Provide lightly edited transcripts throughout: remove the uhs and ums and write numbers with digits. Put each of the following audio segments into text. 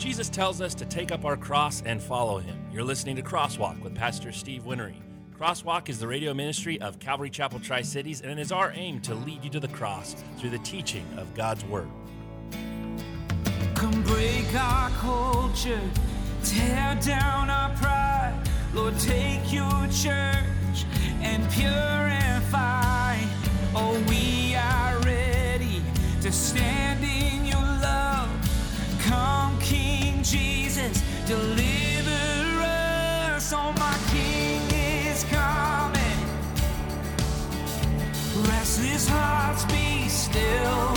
Jesus tells us to take up our cross and follow him. You're listening to Crosswalk with Pastor Steve Winnery. Crosswalk is the radio ministry of Calvary Chapel Tri-Cities, and it is our aim to lead you to the cross through the teaching of God's Word. Come break our culture, tear down our pride. Lord, take your church and purify. Oh, we are ready to stand in your love. Come, King Jesus, deliver us. Oh, my King is coming. Restless hearts be still.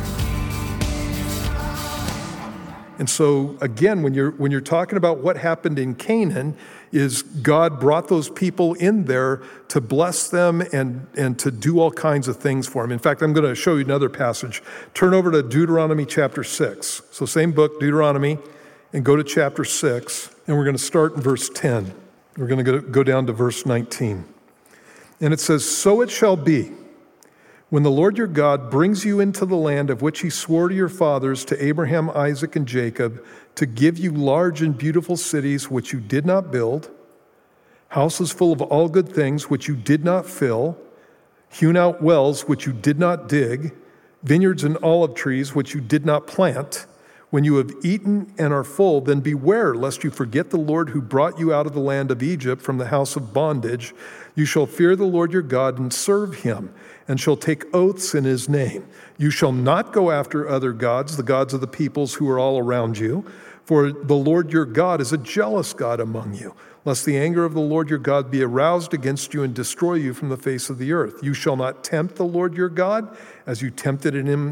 And so, again, when you're talking about what happened in Canaan, is God brought those people in there to bless them and to do all kinds of things for them. In fact, I'm going to show you another passage. Turn over to Deuteronomy chapter 6. So same book, Deuteronomy, and go to chapter 6. And we're going to start in verse 10. We're going to go down to verse 19. And it says, "So it shall be, when the Lord your God brings you into the land of which he swore to your fathers, to Abraham, Isaac, and Jacob, to give you large and beautiful cities which you did not build, houses full of all good things which you did not fill, hewn out wells which you did not dig, vineyards and olive trees which you did not plant. When you have eaten and are full, then beware lest you forget the Lord who brought you out of the land of Egypt from the house of bondage. You shall fear the Lord your God and serve him, and shall take oaths in his name. You shall not go after other gods, the gods of the peoples who are all around you, for the Lord your God is a jealous God among you, lest the anger of the Lord your God be aroused against you and destroy you from the face of the earth. You shall not tempt the Lord your God, as you tempted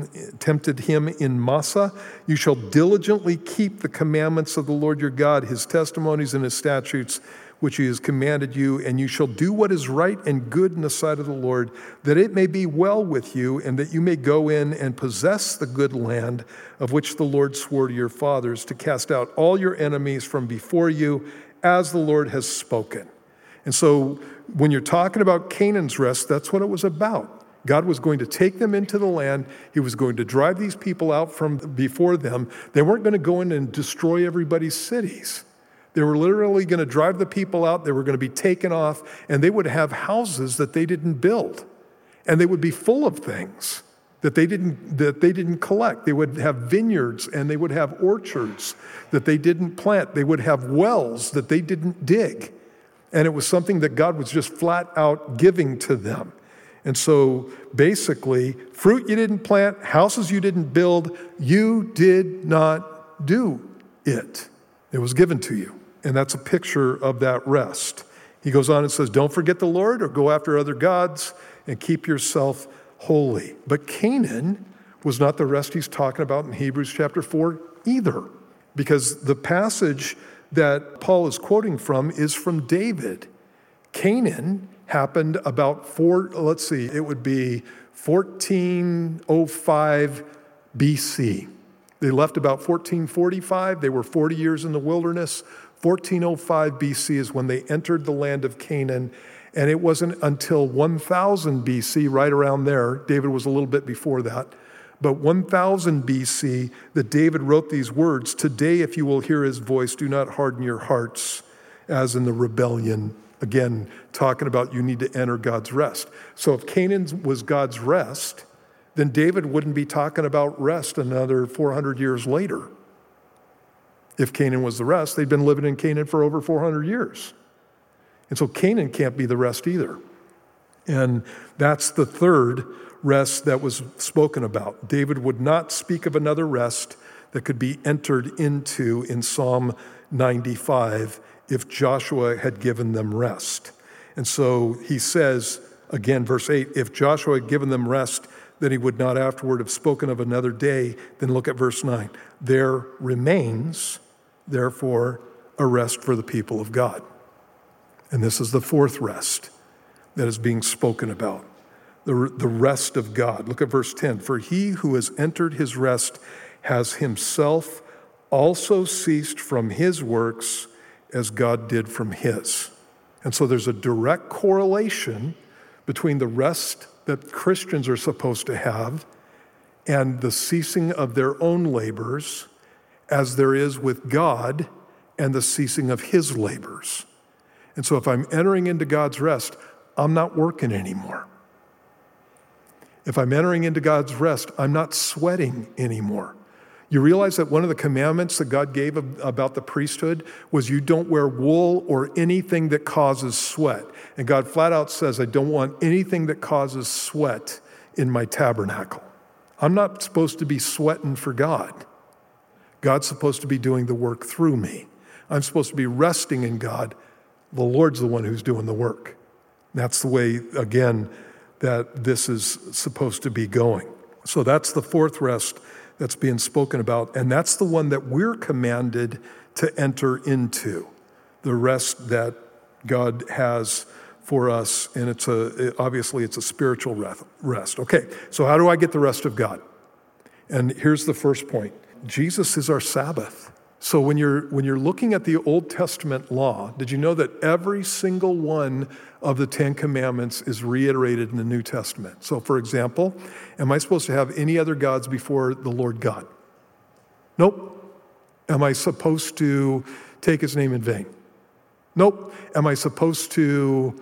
him in Massah. You shall diligently keep the commandments of the Lord your God, his testimonies and his statutes, which he has commanded you, and you shall do what is right and good in the sight of the Lord, that it may be well with you, and that you may go in and possess the good land of which the Lord swore to your fathers, to cast out all your enemies from before you, as the Lord has spoken." And so when you're talking about Canaan's rest, that's what it was about. God was going to take them into the land. He was going to drive these people out from before them. They weren't going to go in and destroy everybody's cities. They were literally going to drive the people out. They were going to be taken off, and they would have houses that they didn't build, and they would be full of things that they didn't collect. They would have vineyards, and they would have orchards that they didn't plant. They would have wells that they didn't dig, and it was something that God was just flat out giving to them. And so basically, fruit you didn't plant, houses you didn't build, you did not do it. It was given to you. And that's a picture of that rest. He goes on and says, don't forget the Lord or go after other gods, and keep yourself holy. But Canaan was not the rest he's talking about in Hebrews chapter 4 either, because the passage that Paul is quoting from is from David. Canaan happened about 1405 BC. They left about 1445. They were 40 years in the wilderness. 1405 BC is when they entered the land of Canaan. And it wasn't until 1000 BC, right around there, David was a little bit before that, but 1000 BC that David wrote these words, "Today, if you will hear his voice, do not harden your hearts as in the rebellion." Again, talking about you need to enter God's rest. So if Canaan was God's rest, then David wouldn't be talking about rest another 400 years later. If Canaan was the rest, they'd been living in Canaan for over 400 years. And so Canaan can't be the rest either. And that's the third rest that was spoken about. David would not speak of another rest that could be entered into in Psalm 95 if Joshua had given them rest. And so he says, again, verse 8, if Joshua had given them rest, then he would not afterward have spoken of another day. Then look at verse 9. There remains, therefore, a rest for the people of God. And this is the fourth rest that is being spoken about, the rest of God. Look at verse 10. For he who has entered his rest has himself also ceased from his works as God did from his. And so there's a direct correlation between the rest that Christians are supposed to have and the ceasing of their own labors as there is with God and the ceasing of his labors. And so if I'm entering into God's rest, I'm not working anymore. If I'm entering into God's rest, I'm not sweating anymore. You realize that one of the commandments that God gave about the priesthood was you don't wear wool or anything that causes sweat. And God flat out says, I don't want anything that causes sweat in my tabernacle. I'm not supposed to be sweating for God. God's supposed to be doing the work through me. I'm supposed to be resting in God. The Lord's the one who's doing the work. That's the way, again, that this is supposed to be going. So that's the fourth rest that's being spoken about, and that's the one that we're commanded to enter into, the rest that God has for us, and obviously it's a spiritual rest. Okay, so how do I get the rest of God? And here's the first point. Jesus is our Sabbath. So when you're looking at the Old Testament law, did you know that every single one of the Ten Commandments is reiterated in the New Testament? So for example, am I supposed to have any other gods before the Lord God? Nope. Am I supposed to take his name in vain? Nope. Am I supposed to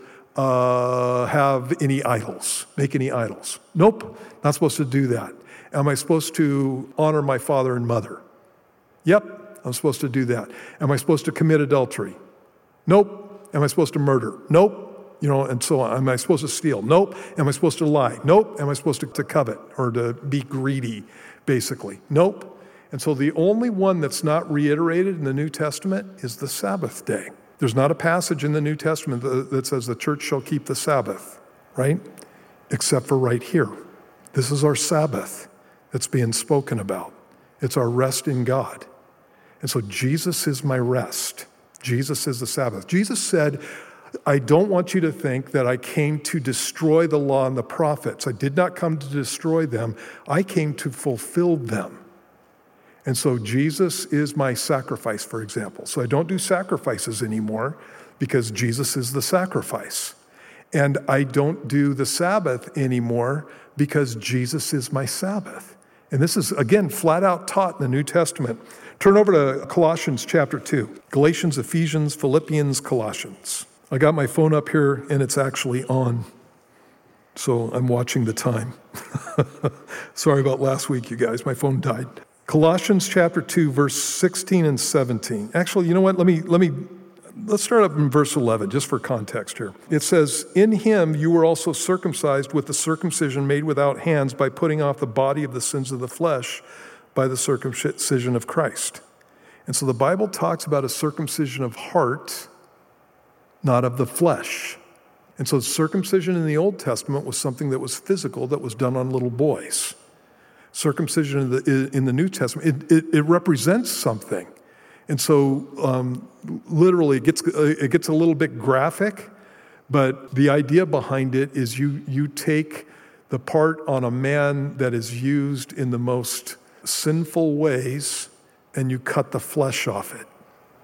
have any idols, make any idols? Nope. Not supposed to do that. Am I supposed to honor my father and mother? Yep. I'm supposed to do that. Am I supposed to commit adultery? Nope. Am I supposed to murder? Nope. And so on. Am I supposed to steal? Nope. Am I supposed to lie? Nope. Am I supposed to covet or to be greedy, basically? Nope. And so the only one that's not reiterated in the New Testament is the Sabbath day. There's not a passage in the New Testament that says the church shall keep the Sabbath, right? Except for right here. This is our Sabbath that's being spoken about. It's our rest in God. And so Jesus is my rest. Jesus is the Sabbath. Jesus said, I don't want you to think that I came to destroy the law and the prophets. I did not come to destroy them. I came to fulfill them. And so Jesus is my sacrifice, for example. So I don't do sacrifices anymore because Jesus is the sacrifice. And I don't do the Sabbath anymore because Jesus is my Sabbath. And this is, again, flat out taught in the New Testament. Turn over to Colossians chapter 2. Galatians, Ephesians, Philippians, Colossians. I got my phone up here and it's actually on. So I'm watching the time. Sorry about last week, you guys. My phone died. Colossians chapter 2, verse 16 and 17. Actually, you know what? Let's start up in verse 11, just for context here. It says, in him you were also circumcised with the circumcision made without hands by putting off the body of the sins of the flesh by the circumcision of Christ. And so the Bible talks about a circumcision of heart, not of the flesh. And so circumcision in the Old Testament was something that was physical, that was done on little boys. Circumcision in the New Testament, it represents something. And so literally it gets a little bit graphic, but the idea behind it is you take the part on a man that is used in the most sinful ways and you cut the flesh off it.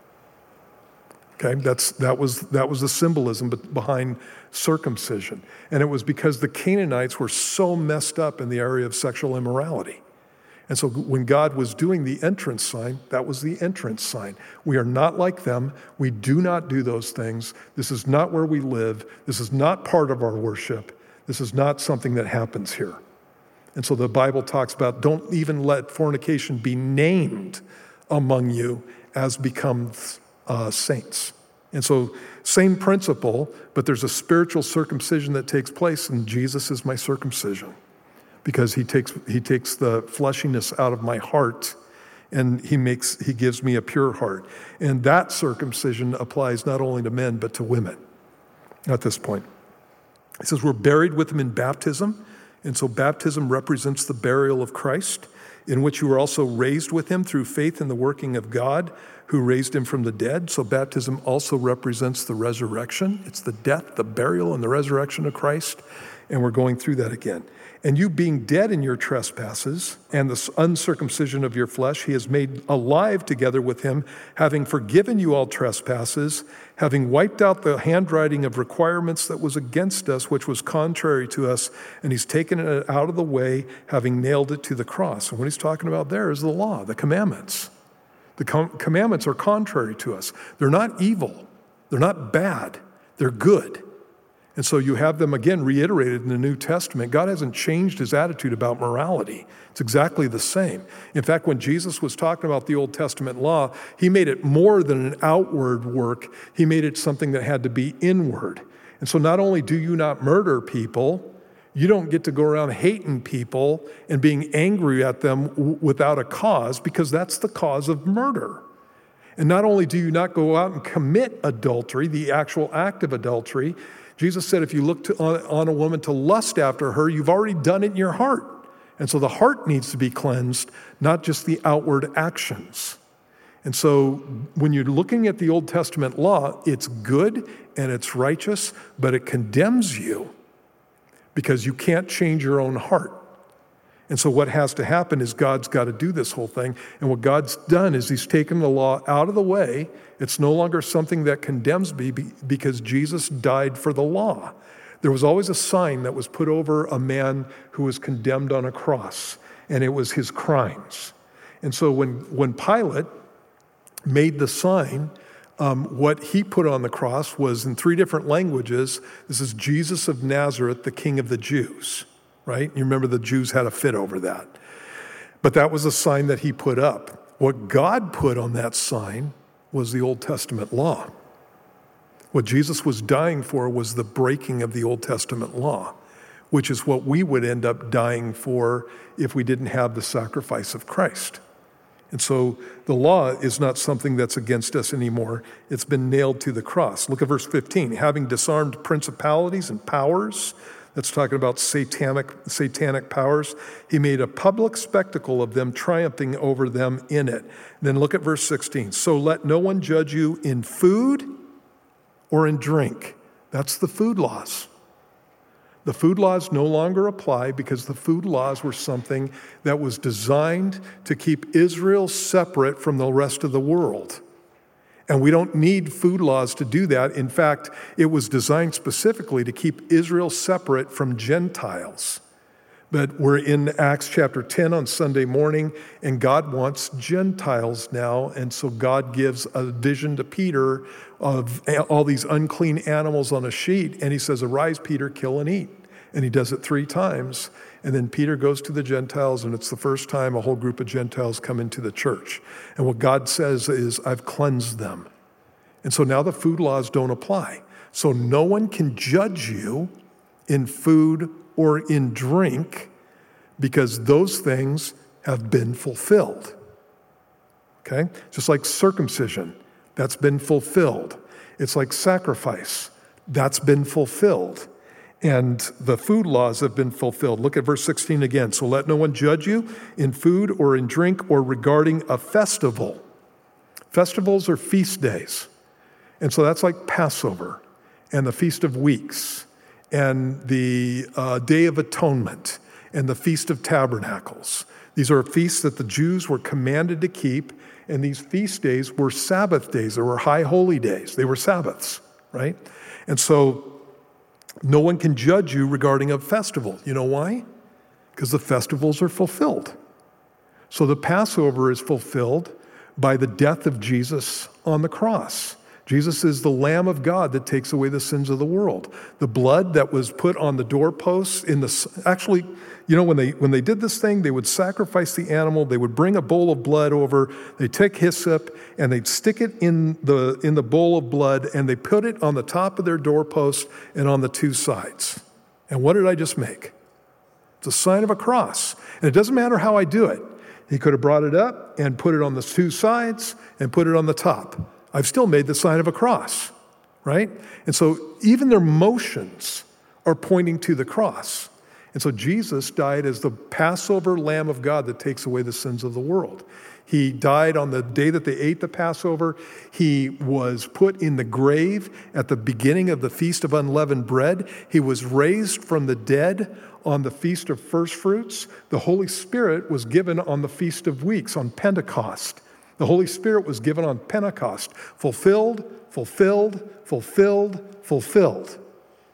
Okay, that was the symbolism behind circumcision. And it was because the Canaanites were so messed up in the area of sexual immorality. And so when God was doing the entrance sign, that was the entrance sign. We are not like them. We do not do those things. This is not where we live. This is not part of our worship. This is not something that happens here. And so the Bible talks about don't even let fornication be named among you as becomes saints. And so same principle, but there's a spiritual circumcision that takes place, and Jesus is my circumcision because he takes the fleshiness out of my heart and he gives me a pure heart. And that circumcision applies not only to men, but to women at this point. It says we're buried with him in baptism. And so baptism represents the burial of Christ, in which you were also raised with him through faith in the working of God who raised him from the dead. So baptism also represents the resurrection. It's the death, the burial, and the resurrection of Christ. And we're going through that again. And you being dead in your trespasses and the uncircumcision of your flesh, he has made alive together with him, having forgiven you all trespasses, having wiped out the handwriting of requirements that was against us, which was contrary to us, and he's taken it out of the way, having nailed it to the cross. And what he's talking about there is the law, the commandments. The commandments are contrary to us. They're not evil. They're not bad. They're good. And so you have them again reiterated in the New Testament. God hasn't changed his attitude about morality. It's exactly the same. In fact, when Jesus was talking about the Old Testament law, he made it more than an outward work. He made it something that had to be inward. And so not only do you not murder people, you don't get to go around hating people and being angry at them without a cause, because that's the cause of murder. And not only do you not go out and commit adultery, the actual act of adultery, Jesus said if you look on a woman to lust after her, you've already done it in your heart. And so the heart needs to be cleansed, not just the outward actions. And so when you're looking at the Old Testament law, it's good and it's righteous, but it condemns you because you can't change your own heart. And so what has to happen is God's got to do this whole thing. And what God's done is he's taken the law out of the way. It's no longer something that condemns me because Jesus died for the law. There was always a sign that was put over a man who was condemned on a cross, and it was his crimes. And so when Pilate made the sign, what he put on the cross was in 3 different languages. This is Jesus of Nazareth, the King of the Jews. Right? You remember the Jews had a fit over that. But that was a sign that he put up. What God put on that sign was the Old Testament law. What Jesus was dying for was the breaking of the Old Testament law, which is what we would end up dying for if we didn't have the sacrifice of Christ. And so the law is not something that's against us anymore. It's been nailed to the cross. Look at verse 15. Having disarmed principalities and powers, that's talking about satanic powers. He made a public spectacle of them, triumphing over them in it. And then look at verse 16. So let no one judge you in food or in drink. That's the food laws. The food laws no longer apply because the food laws were something that was designed to keep Israel separate from the rest of the world. And we don't need food laws to do that. In fact, it was designed specifically to keep Israel separate from Gentiles. But we're in Acts chapter 10 on Sunday morning, and God wants Gentiles now. And so God gives a vision to Peter of all these unclean animals on a sheet. And he says, arise, Peter, kill and eat. And he does it 3 times. And then Peter goes to the Gentiles, and it's the first time a whole group of Gentiles come into the church. And what God says is, I've cleansed them. And so now the food laws don't apply. So no one can judge you in food or in drink because those things have been fulfilled. Okay? Just like circumcision, that's been fulfilled. It's like sacrifice, that's been fulfilled. And the food laws have been fulfilled. Look at verse 16 again. So let no one judge you in food or in drink or regarding a festival. Festivals are feast days. And so that's like Passover and the Feast of Weeks and the Day of Atonement and the Feast of Tabernacles. These are feasts that the Jews were commanded to keep, and these feast days were Sabbath days. They were high holy days. They were Sabbaths, right? And so no one can judge you regarding a festival. You know why? Because the festivals are fulfilled. So the Passover is fulfilled by the death of Jesus on the cross. Jesus is the Lamb of God that takes away the sins of the world. The blood that was put on the doorposts actually, you know, when they did this thing, they would sacrifice the animal, they would bring a bowl of blood over, they take hyssop, and they'd stick it in the bowl of blood, and they put it on the top of their doorpost and on the 2 sides. And what did I just make? It's a sign of a cross. And it doesn't matter how I do it. He could have brought it up and put it on the 2 sides and put it on the top. I've still made the sign of a cross, right? And so even their motions are pointing to the cross. And so Jesus died as the Passover Lamb of God that takes away the sins of the world. He died on the day that they ate the Passover. He was put in the grave at the beginning of the Feast of Unleavened Bread. He was raised from the dead on the Feast of First Fruits. The Holy Spirit was given on the Feast of Weeks, on Pentecost. The Holy Spirit was given on Pentecost. Fulfilled, fulfilled, fulfilled, fulfilled.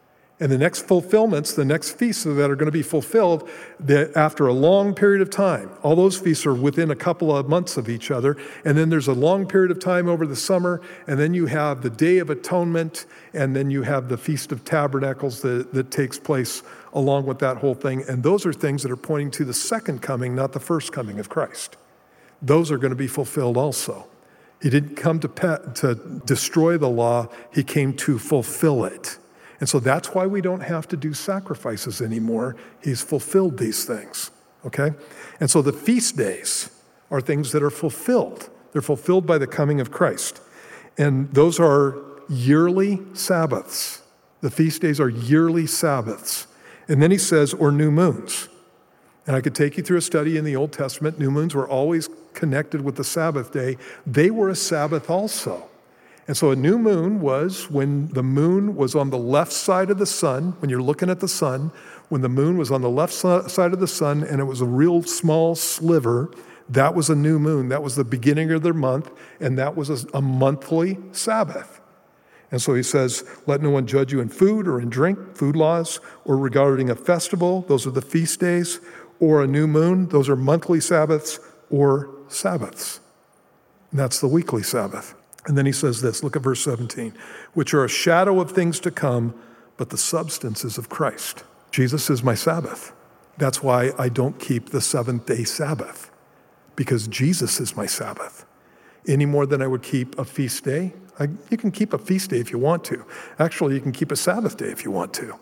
And the next fulfillments, the next feasts that are going to be fulfilled that after a long period of time. All those feasts are within a couple of months of each other. And then there's a long period of time over the summer. And then you have the Day of Atonement. And then you have the Feast of Tabernacles that takes place along with that whole thing. And those are things that are pointing to the second coming, not the first coming of Christ. Those are going to be fulfilled also. He didn't come to destroy the law. He came to fulfill it. And so that's why we don't have to do sacrifices anymore. He's fulfilled these things, okay? And so the feast days are things that are fulfilled. They're fulfilled by the coming of Christ. And those are yearly Sabbaths. The feast days are yearly Sabbaths. And then he says, or new moons. And I could take you through a study in the Old Testament. New moons were always connected with the Sabbath day. They were a Sabbath also. And so a new moon was when the moon was on the left side of the sun, when you're looking at the sun, when the moon was on the left side of the sun and it was a real small sliver, that was a new moon. That was the beginning of their month, and that was a monthly Sabbath. And so he says, let no one judge you in food or in drink, food laws, or regarding a festival, those are the feast days, or a new moon, those are monthly Sabbaths or Sabbaths. And that's the weekly Sabbath. And then he says this, look at verse 17, which are a shadow of things to come, but the substance is of Christ. Jesus is my Sabbath. That's why I don't keep the seventh-day Sabbath, because Jesus is my Sabbath. Any more than I would keep a feast day. You can keep a feast day if you want to. Actually, you can keep a Sabbath day if you want to.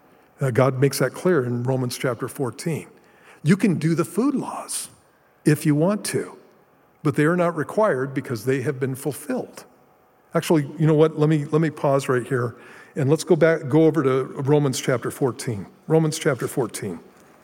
God makes that clear in Romans chapter 14. You can do the food laws if you want to, but they are not required because they have been fulfilled. Actually, you know what? Let me pause right here and let's go over to Romans chapter 14. Romans chapter 14.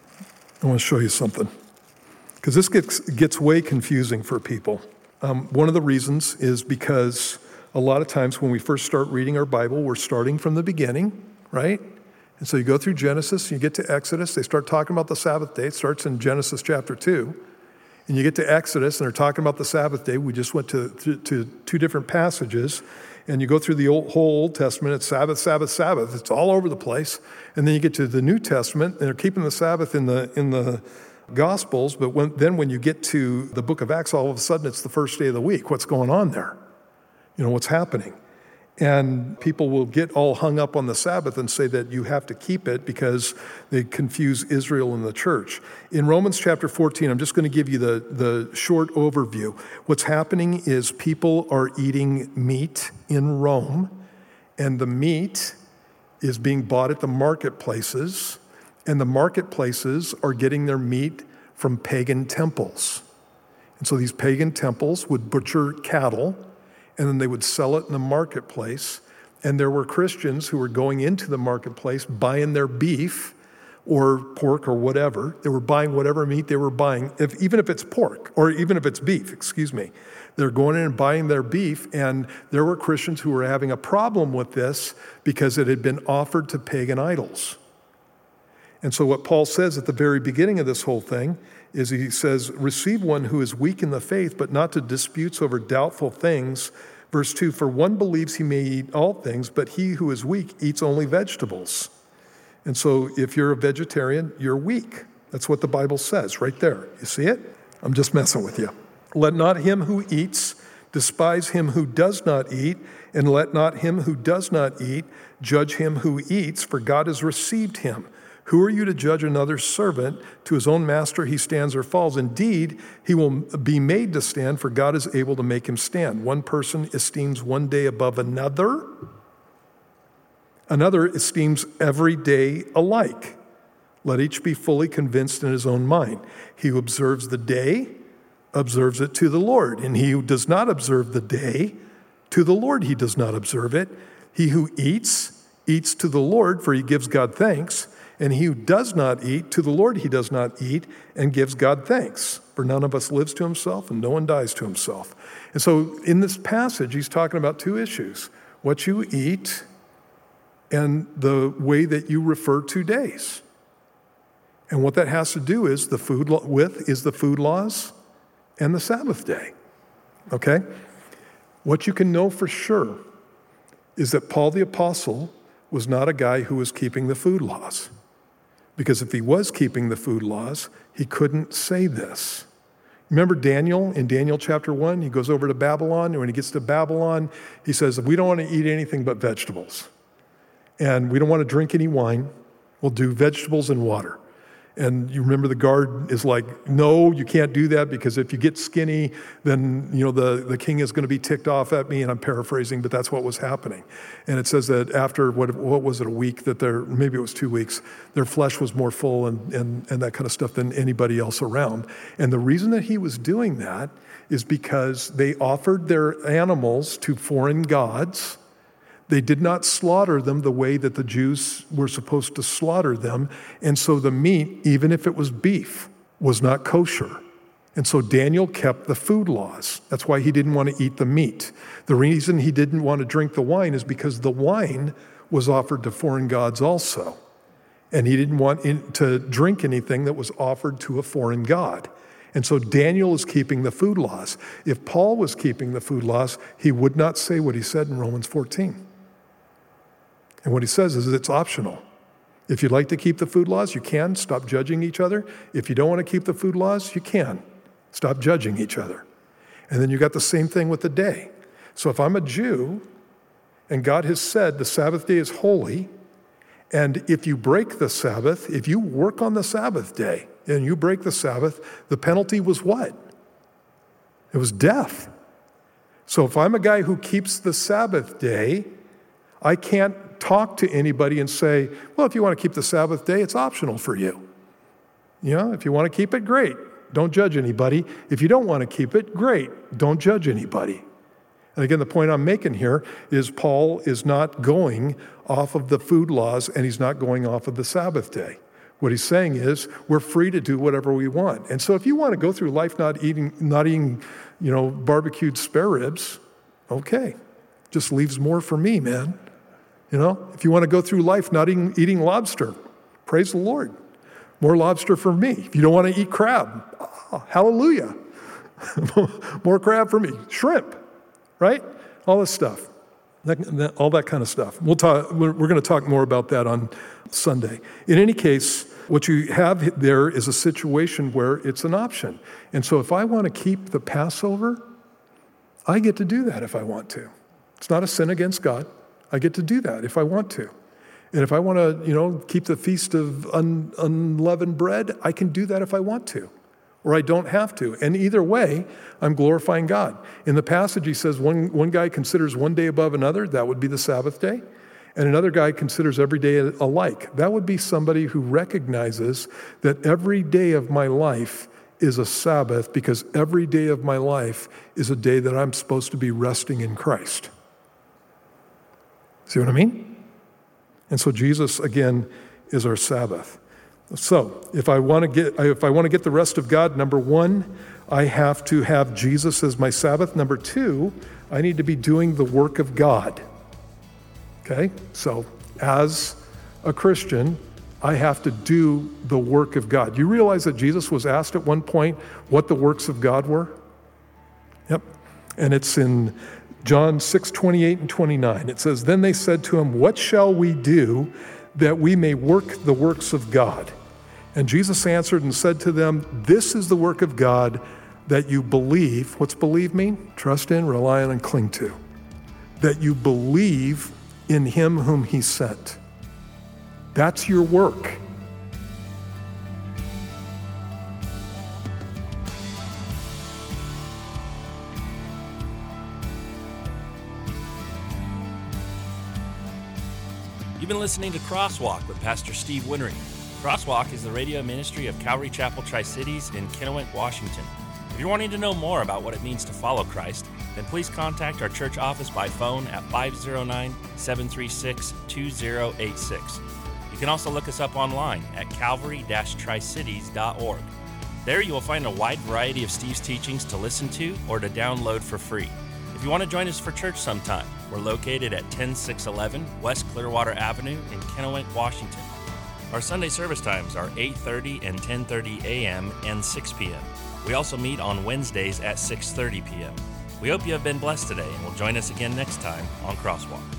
I want to show you something because this gets way confusing for people. One of the reasons is because a lot of times when we first start reading our Bible, we're starting from the beginning, right? And so you go through Genesis, you get to Exodus, they start talking about the Sabbath day. It starts in Genesis chapter 2. And you get to Exodus, and they're talking about the Sabbath day. We just went to two different passages. And you go through the whole Old Testament, it's Sabbath, Sabbath, Sabbath. It's all over the place. And then you get to the New Testament, and they're keeping the Sabbath in the Gospels. But when you get to the book of Acts, all of a sudden it's the first day of the week. What's going on there? You know, what's happening? And people will get all hung up on the Sabbath and say that you have to keep it because they confuse Israel and the church. In Romans chapter 14, I'm just going to give you the short overview. What's happening is people are eating meat in Rome, and the meat is being bought at the marketplaces, and the marketplaces are getting their meat from pagan temples. And so these pagan temples would butcher cattle, and then they would sell it in the marketplace. And there were Christians who were going into the marketplace, buying their beef or pork or whatever. They were buying whatever meat they were buying, even if it's pork or even if it's beef, They're going in and buying their beef, and there were Christians who were having a problem with this because it had been offered to pagan idols. And so what Paul says at the very beginning of this whole thing is he says, receive one who is weak in the faith, but not to disputes over doubtful things. Verse 2, for one believes he may eat all things, but he who is weak eats only vegetables. And so if you're a vegetarian, you're weak. That's what the Bible says right there. You see it? I'm just messing with you. Let not him who eats despise him who does not eat, and let not him who does not eat judge him who eats, for God has received him. Who are you to judge another servant? To his own master he stands or falls. Indeed, he will be made to stand, for God is able to make him stand. One person esteems one day above another. Another esteems every day alike. Let each be fully convinced in his own mind. He who observes the day observes it to the Lord, and he who does not observe the day, to the Lord he does not observe it. He who eats, eats to the Lord, for he gives God thanks. And he who does not eat, to the Lord he does not eat, and gives God thanks. For none of us lives to himself, and no one dies to himself. And so in this passage, he's talking about two issues. What you eat and the way that you refer to days. And what that has to do is the food laws and the Sabbath day. Okay? What you can know for sure is that Paul the Apostle was not a guy who was keeping the food laws. Because if he was keeping the food laws, he couldn't say this. Remember Daniel in Daniel chapter 1? He goes over to Babylon, and when he gets to Babylon, he says, we don't want to eat anything but vegetables. And we don't want to drink any wine. We'll do vegetables and water. And you remember the guard is like, no, you can't do that, because if you get skinny, then the king is going to be ticked off at me. And I'm paraphrasing, but that's what was happening. And it says that after, what was it, a week, that maybe it was 2 weeks, their flesh was more full and that kind of stuff than anybody else around. And the reason that he was doing that is because they offered their animals to foreign gods. They did not slaughter them the way that the Jews were supposed to slaughter them. And so the meat, even if it was beef, was not kosher. And so Daniel kept the food laws. That's why he didn't want to eat the meat. The reason he didn't want to drink the wine is because the wine was offered to foreign gods also. And he didn't want to drink anything that was offered to a foreign god. And so Daniel is keeping the food laws. If Paul was keeping the food laws, he would not say what he said in Romans 14. And what he says is it's optional. If you'd like to keep the food laws, you can. Stop judging each other. If you don't want to keep the food laws, you can. Stop judging each other. And then you got the same thing with the day. So if I'm a Jew and God has said the Sabbath day is holy, and if you break the Sabbath, if you work on the Sabbath day and you break the Sabbath, the penalty was what? It was death. So if I'm a guy who keeps the Sabbath day, I can't talk to anybody and say, well, if you want to keep the Sabbath day, it's optional for you. If you want to keep it, great. Don't judge anybody. If you don't want to keep it, great. Don't judge anybody. And again, the point I'm making here is Paul is not going off of the food laws, and he's not going off of the Sabbath day. What he's saying is we're free to do whatever we want. And so if you want to go through life not eating, barbecued spare ribs, okay. Just leaves more for me, man. If you want to go through life not eating lobster, praise the Lord. More lobster for me. If you don't want to eat crab, hallelujah. More crab for me. Shrimp, right? All this stuff. All that kind of stuff. We're going to talk more about that on Sunday. In any case, what you have there is a situation where it's an option. And so if I want to keep the Passover, I get to do that if I want to. It's not a sin against God. I get to do that if I want to. And if I want to, keep the feast of unleavened bread, I can do that if I want to, or I don't have to. And either way, I'm glorifying God. In the passage, he says one guy considers one day above another. That would be the Sabbath day. And another guy considers every day alike. That would be somebody who recognizes that every day of my life is a Sabbath, because every day of my life is a day that I'm supposed to be resting in Christ. See what I mean? And so Jesus, again, is our Sabbath. So if I want to get the rest of God, number one, I have to have Jesus as my Sabbath. Number two, I need to be doing the work of God. Okay? So as a Christian, I have to do the work of God. You realize that Jesus was asked at one point what the works of God were? Yep. And it's in John 6:28 and 29. It says, then they said to him, what shall we do that we may work the works of God? And Jesus answered and said to them, this is the work of God, that you believe. What's believe mean? Trust in, rely on, and cling to. That you believe in him whom he sent. That's your work. You've been listening to Crosswalk with Pastor Steve Winnery. Crosswalk is the radio ministry of Calvary Chapel Tri-Cities in Kennewick, Washington. If you're wanting to know more about what it means to follow Christ, then please contact our church office by phone at 509-736-2086. You can also look us up online at calvary-tricities.org. There you will find a wide variety of Steve's teachings to listen to or to download for free. If you want to join us for church sometime, we're located at 10611 West Clearwater Avenue in Kennewick, Washington. Our Sunday service times are 8:30 and 10:30 a.m. and 6 p.m. We also meet on Wednesdays at 6:30 p.m. We hope you have been blessed today and will join us again next time on Crosswalk.